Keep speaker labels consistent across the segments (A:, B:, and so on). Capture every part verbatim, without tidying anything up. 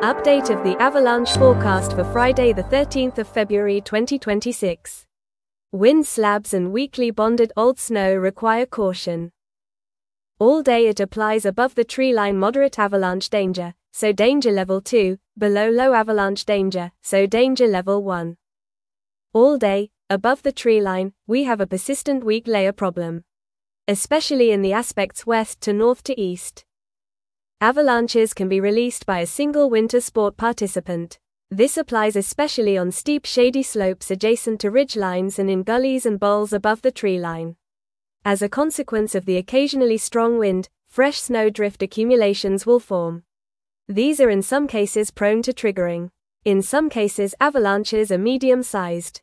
A: Update of the avalanche forecast for Friday the thirteenth of February twenty twenty-six. Wind slabs and weakly bonded old snow require caution. All day it applies above the treeline moderate avalanche danger, so danger level two, below low avalanche danger, so danger level one. All day, above the treeline, we have a persistent weak layer problem, especially in the aspects west to north to east. Avalanches can be released by a single winter sport participant. This applies especially on steep shady slopes adjacent to ridge lines and in gullies and bowls above the treeline. As a consequence of the occasionally strong wind, fresh snowdrift accumulations will form. These are in some cases prone to triggering. In some cases, avalanches are medium-sized.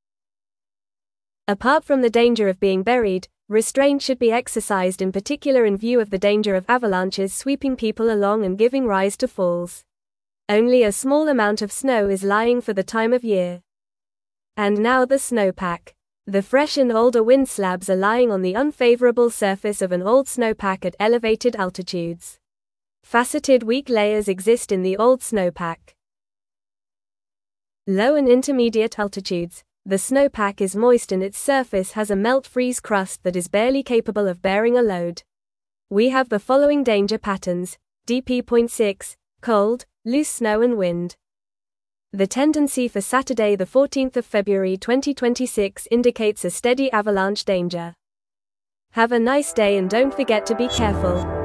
A: Apart from the danger of being buried, restraint should be exercised in particular in view of the danger of avalanches sweeping people along and giving rise to falls. Only a small amount of snow is lying for the time of year. And now the snowpack. The fresh and older wind slabs are lying on the unfavorable surface of an old snowpack at elevated altitudes. Faceted weak layers exist in the old snowpack. Low and intermediate altitudes. The snowpack is moist and its surface has a melt-freeze crust that is barely capable of bearing a load. We have the following danger patterns: D P zero point six, cold, loose snow and wind. The tendency for Saturday the fourteenth of February twenty twenty-six indicates a steady avalanche danger. Have a nice day and don't forget to be careful.